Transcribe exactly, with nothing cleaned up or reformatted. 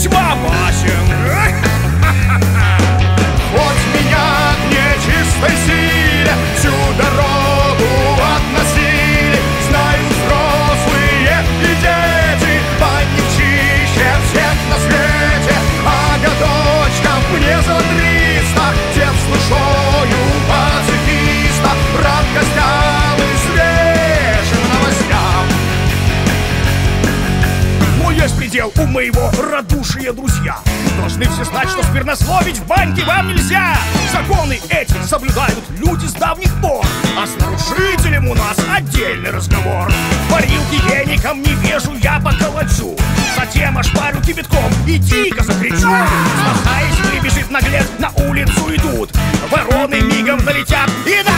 весьма опасен. Хоть меня к нечистой силе всю дорогу относили, знаю взрослые и дети, банник чище всех на свете. А я дочкам мне за триста, дед с душою пацифиста, рад гостям и свежим новостям. Но есть предел у моего радушия, друзья. Должны все знать, что сквернословить в баньке вам нельзя. Законы эти соблюдают люди с давних пор, а с нарушителем у нас отдельный разговор. Парилки веником не вижу, я поколочу, затем ошпарю кипятком и дико закричу. Смахаясь, выбежит наглец, на улицу идут. Вороны мигом налетят и на